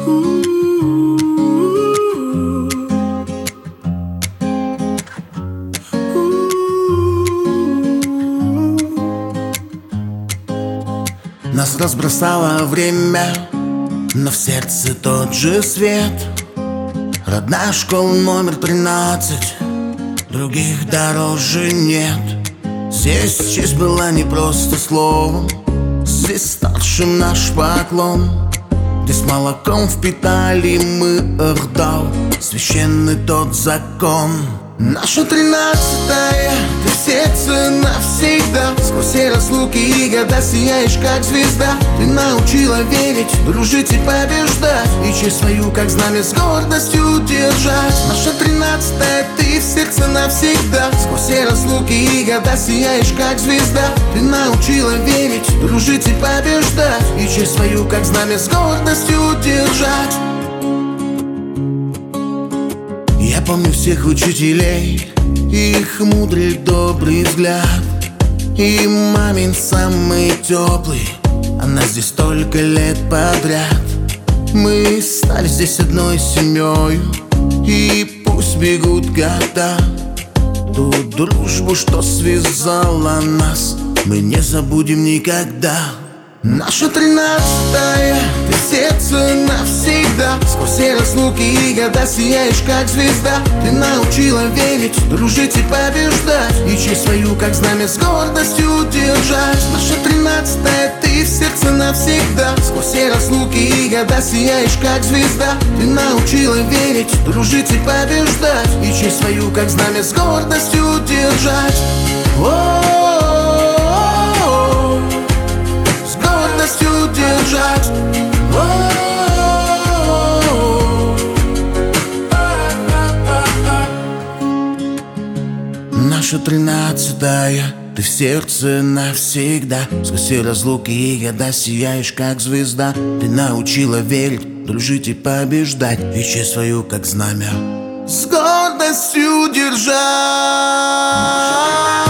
Нас разбросало время, но в сердце тот же свет. Родная школа номер 13, других дороже нет. Здесь честь была не просто словом, здесь старшим наш поклон. Здесь молоком впитали мы Эрдал, священный тот закон. Наша 13-я, ты в сердце навсегда. Сквозь все разлуки и года сияешь, как звезда. Ты научила верить, дружить и побеждать, и честь свою, как знамя, с гордостью держать. Наша 13-я, ты в сердце навсегда. Сквозь все разлуки и года сияешь, как звезда. Ты научила верить, дружить и побеждать, и честь свою, как знамя, с гордостью держать. Я помню всех учителей, их мудрый добрый взгляд, и мамин самый теплый, она здесь столько лет подряд. Мы стали здесь одной семьей, и пусть бегут года, ту дружбу, что связала нас, мы не забудем никогда. Наша 13-я, ты в сердце навсегда. Сквозь все разлуки и года сияешь, как звезда. Ты научила верить, дружить и побеждать, и честь свою, как знамя, с гордостью держать. Наша 13-я, ты в сердце навсегда. Сквозь все разлуки и года сияешь, как звезда. Ты научила верить, дружить и побеждать, и честь свою, как знамя, с гордостью держать. Держать. Наша 13-я, ты в сердце навсегда. Сквозь все разлуки и года сияешь, как звезда. Ты научила верить, дружить и побеждать, и честь свою, как знамя, с гордостью держать.